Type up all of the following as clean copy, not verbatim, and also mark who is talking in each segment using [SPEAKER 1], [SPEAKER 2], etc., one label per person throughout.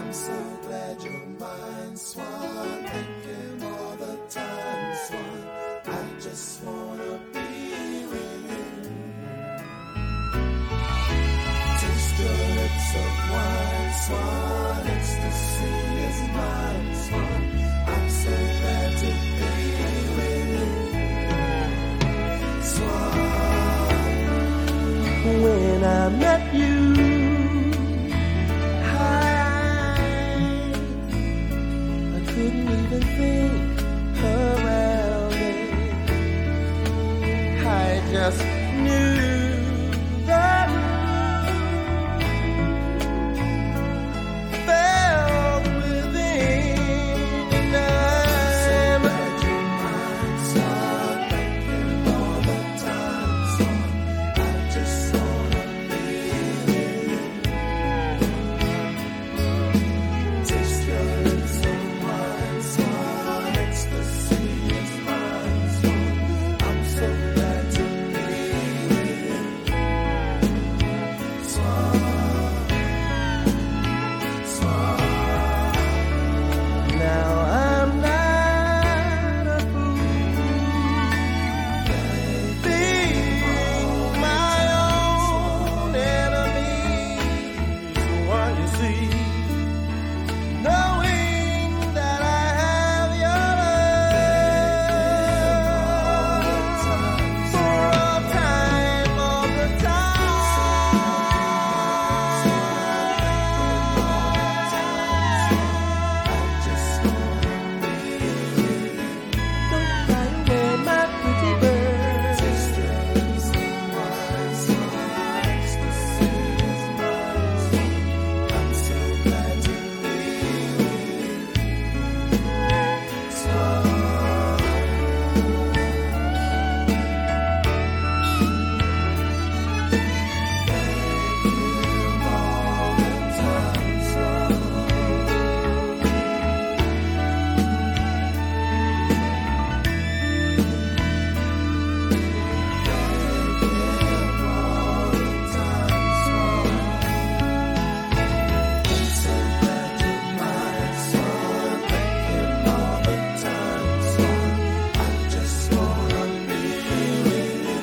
[SPEAKER 1] so glad you're mine, Swan. Thinking all the time, Swan. I just wanna be with you. Taste your lips of wine, Swan. Ecstasy is mine, Swan. I'm so glad to be with you, Swan. When I met you, couldn't even think around it. I just knew that felt within, and I'm so glad you're mine, son. Thinking all the time, son. I just wanna be with you. Taste your lips of wine, Swan. Ecstasy is mine, Swan. I'm so glad to be with you, Swan. Swan. Now I'm not a fool. Be my own enemy. So why you see? Knowing that I have your love for all time, all the time. I just wanna be with you. Don't fly away, my pretty bird. Taste your lips of wine, Swan. Ecstasy is mine, Swan. I'm so glad to be with you, Swan. All the time, Swan. All the time, Swan. I'm so glad you're mine, Swan. Thinking all the time, Swan. I just wanna be with you.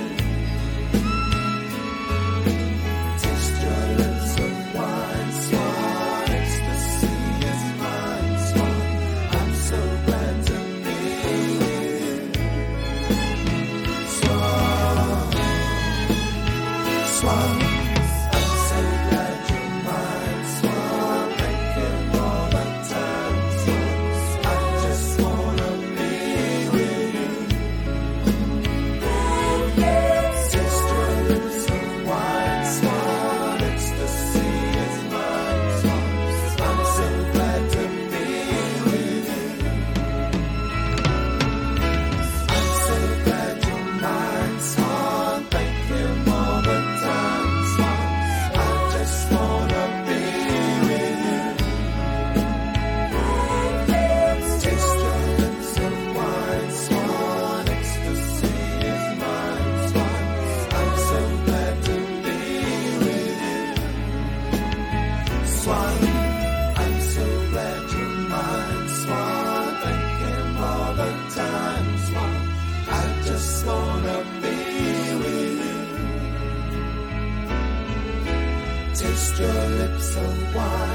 [SPEAKER 1] Taste your lips of wine, Swan. Ecstasy is mine, Swan. I'm so glad to be with you, Swan. Swan. I'm so glad you're mine, Swan. Thinking all the time, Swan. I just wanna be with you. Taste your lips of wine, Swan. Ecstasy is mine, Swan. I'm so glad to be with you. I'm so glad you're mine, Swan. Thinking all the time, Swan. I just wanna be with you. Taste your lips of wine, Swan. Ecstasy is mine, Swan. I'm so glad to be with you, Swan. I'm so glad you're mine, Swan. Thinking all the time, Swan. I just wanna be with you. Taste your lips of wine.